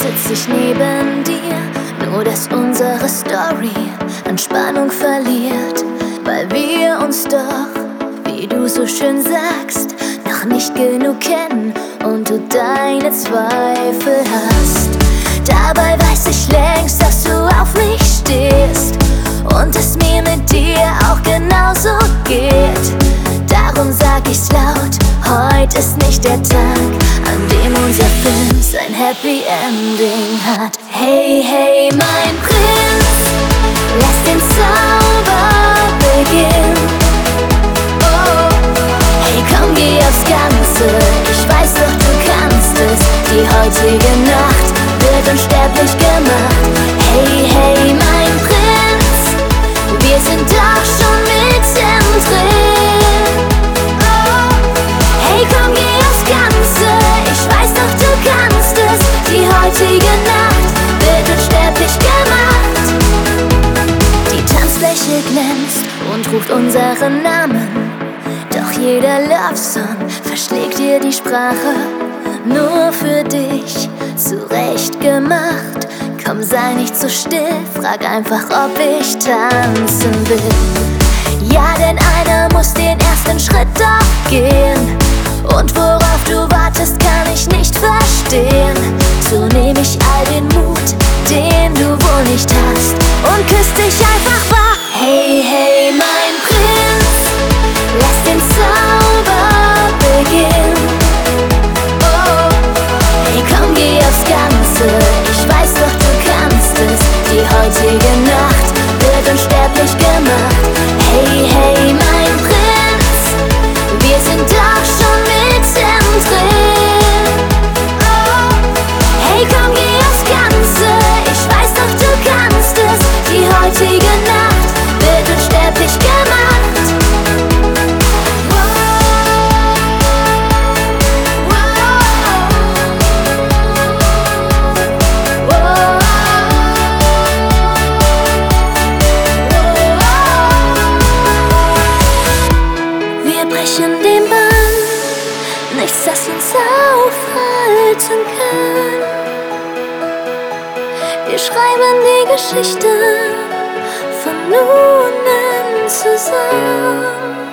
sitz ich neben dir, nur dass unsere Story an Spannung verliert, weil wir uns doch, wie du so schön sagst, noch nicht genug kennen und du deine Zweifel hast. Dabei weiß ich längst, dass du auf mich stehst und es mir mit dir auch genauso geht. Darum sag ich's laut, heute ist nicht der Tag, an dem unser Film sein Happy Ending hat. Hey, hey, mein Prinz, lass den Zauber beginnen. Oh, hey, komm, geh aufs Ganze, ich weiß doch, du kannst es. Die heutige Nacht wird unsterblich gemacht. Hey, hey, mein Prinz, wir sind doch schon mittendrin. Hey, komm, geh aufs Ganze, ich weiß doch, du kannst es. Die heutige Nacht wird unsterblich gemacht. Die Tanzfläche glänzt und ruft unseren Namen, doch jeder Love-Song verschlägt dir die Sprache. Nur für dich zurechtgemacht. Komm, sei nicht so still, frag einfach, ob ich tanzen will. Ja, denn einer muss den ersten Schritt doch gehen. Und worauf du wartest, kann ich nicht verstehen. So nehm ich all den Mut, den du wohl nicht hast, und küss dich einfach wahr. Hey, hey, mein Prinz, lass den Zauber beginnen. Oh, hey, komm, geh aufs Ganze, ich weiß doch, du kannst es. Die heutige Nacht wird unsterblich gemacht. Hey, hey, mein Prinz, wir sind doch schon mittendrin. Oh, hey, komm, geh aufs Ganze, ich weiß doch, du kannst es. Die heutige Nacht wird unsterblich gemacht. Wir brechen den Bann, nichts, das uns aufhalten kann. Wir schreiben die Geschichte von nun an zusammen.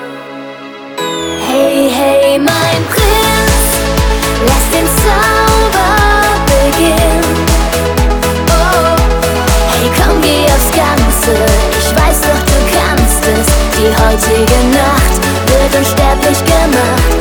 Hey, hey, mein Prinz, lass den Zauber beginnen. Oh, hey, komm, geh aufs Ganze, ich weiß doch, du kannst es. Die heutige Nacht wird unsterblich gemacht.